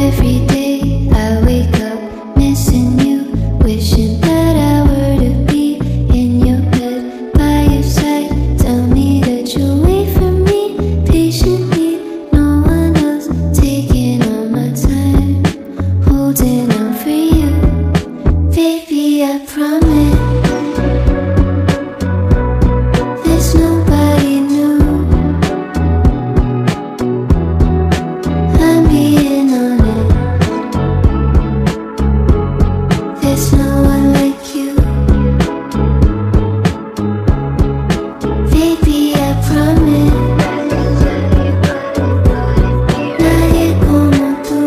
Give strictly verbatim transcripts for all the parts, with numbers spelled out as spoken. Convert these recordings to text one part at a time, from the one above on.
Every day I wake up missing you, wishing that I were to be in your bed by your side. Tell me that you'll wait for me patiently, no one else taking all my time, holding out for you. Baby, I promise there's nobody new. I'm being honest, there's no one like you. Baby, I promise nadie como tú.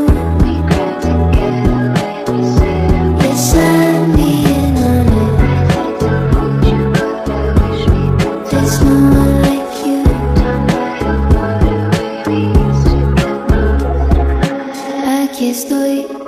Yes, I'm being honest, there's no one like you. Aquí estoy